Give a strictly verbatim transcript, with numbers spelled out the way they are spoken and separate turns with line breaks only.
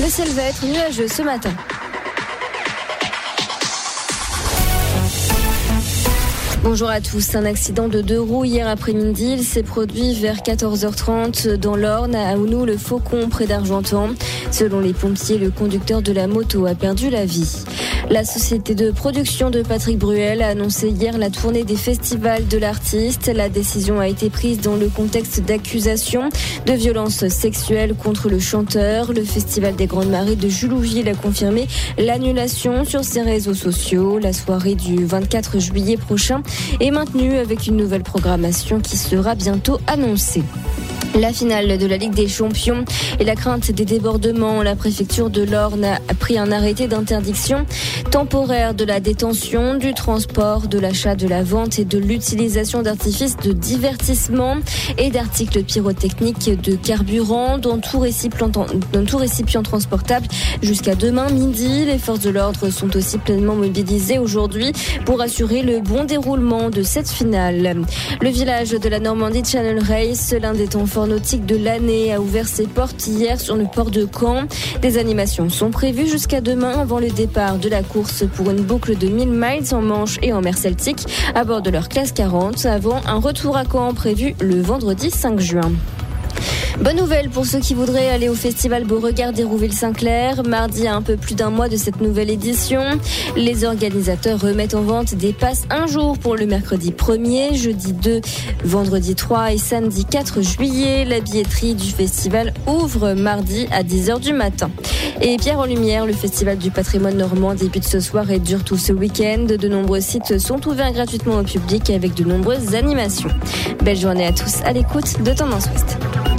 Le ciel va être nuageux ce matin. Bonjour à tous. Un accident de deux roues hier après-midi. Il s'est produit vers quatorze heures trente dans l'Orne, à Ounou-le-Faucon, près d'Argentan. Selon les pompiers, le conducteur de la moto a perdu la vie. La société de production de Patrick Bruel a annoncé hier la tournée des festivals de l'artiste. La décision a été prise dans le contexte d'accusations de violences sexuelles contre le chanteur. Le Festival des Grandes Marées de Julouville a confirmé l'annulation sur ses réseaux sociaux. La soirée du vingt-quatre juillet prochain est maintenue avec une nouvelle programmation qui sera bientôt annoncée. La finale de la Ligue des Champions et la crainte des débordements. La préfecture de l'Orne a pris un arrêté d'interdiction temporaire de la détention, du transport, de l'achat, de la vente et de l'utilisation d'artifices de divertissement et d'articles pyrotechniques de carburant dans tout récipient, dans tout récipient transportable jusqu'à demain midi. Les forces de l'ordre sont aussi pleinement mobilisées aujourd'hui pour assurer le bon déroulement de cette finale. Le village de la Normandie Channel Race, l'un des temps forts nautique de l'année, a ouvert ses portes hier sur le port de Caen. Des animations sont prévues jusqu'à demain avant le départ de la course pour une boucle de mille miles en Manche et en mer Celtique à bord de leur classe quarante, avant un retour à Caen prévu le vendredi cinq juin. Bonne nouvelle pour ceux qui voudraient aller au festival Beauregard d'Hérouville-Saint-Clair. Mardi, à un peu plus d'un mois de cette nouvelle édition, les organisateurs remettent en vente des passes un jour pour le mercredi premier, jeudi deux, vendredi trois et samedi quatre juillet. La billetterie du festival ouvre mardi à dix heures du matin. Et Pierre en Lumière, le festival du patrimoine normand débute ce soir et dure tout ce week-end. De nombreux sites sont ouverts gratuitement au public avec de nombreuses animations. Belle journée à tous à l'écoute de Tendance Ouest.